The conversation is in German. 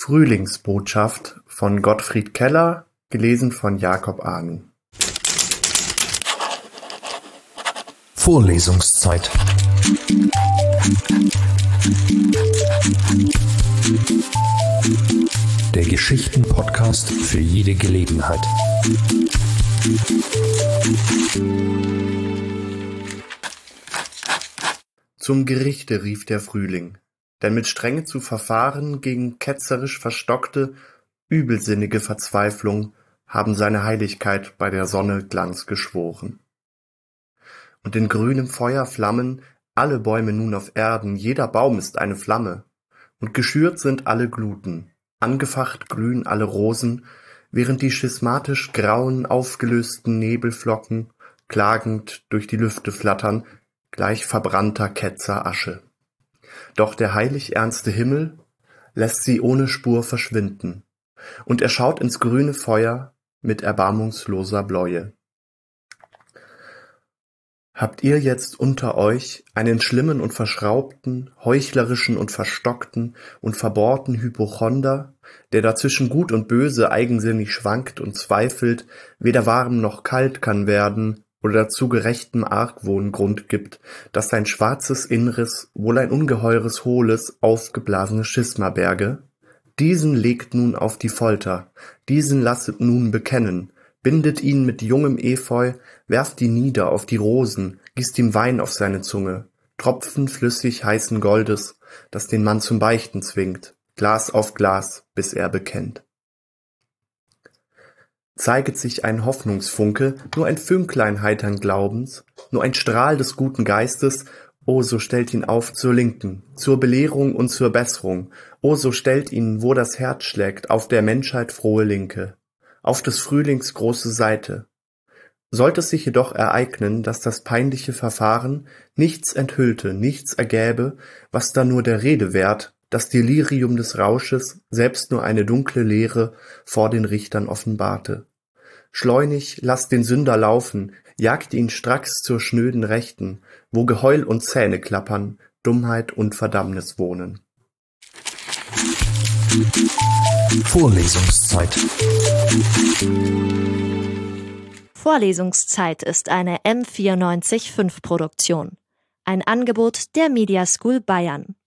Frühlingsbotschaft von Gottfried Keller, gelesen von Jakob Arnu. Vorlesungszeit. Der Geschichten-Podcast für jede Gelegenheit. Zum Gerichte rief der Frühling, denn mit Strenge zu verfahren gegen ketzerisch verstockte, übelsinnige Verzweiflung haben seine Heiligkeit bei der Sonne Glanz geschworen. Und in grünem Feuer flammen alle Bäume nun auf Erden, jeder Baum ist eine Flamme, und geschürt sind alle Gluten, angefacht glühen alle Rosen, während die schismatisch grauen, aufgelösten Nebelflocken klagend durch die Lüfte flattern, gleich verbrannter Ketzer Asche. Doch der heilig ernste Himmel lässt sie ohne Spur verschwinden, und er schaut ins grüne Feuer mit erbarmungsloser Bläue. Habt ihr jetzt unter euch einen schlimmen und verschraubten, heuchlerischen und verstockten und verbohrten Hypochonder, der dazwischen Gut und Böse eigensinnig schwankt und zweifelt, weder warm noch kalt kann werden oder zu gerechtem Argwohn Grund gibt, dass sein schwarzes Inneres wohl ein ungeheures, hohles, aufgeblasenes Schisma berge? Diesen legt nun auf die Folter, diesen lasset nun bekennen, bindet ihn mit jungem Efeu, werft ihn nieder auf die Rosen, gießt ihm Wein auf seine Zunge, Tropfen flüssig heißen Goldes, das den Mann zum Beichten zwingt, Glas auf Glas, bis er bekennt. Zeiget sich ein Hoffnungsfunke, nur ein Fünklein heitern Glaubens, nur ein Strahl des guten Geistes, o so stellt ihn auf zur Linken, zur Belehrung und zur Besserung, o so stellt ihn, wo das Herz schlägt, auf der Menschheit frohe Linke, auf des Frühlings große Seite. Sollte es sich jedoch ereignen, dass das peinliche Verfahren nichts enthüllte, nichts ergäbe, was da nur der Rede wert, das Delirium des Rausches selbst nur eine dunkle Leere vor den Richtern offenbarte. Schleunig lasst den Sünder laufen, jagt ihn stracks zur schnöden Rechten, wo Geheul und Zähneklappern, Dummheit und Verdammnis wohnen. Vorlesungszeit. Vorlesungszeit ist eine M94.5 Produktion. Ein Angebot der Media School Bayern.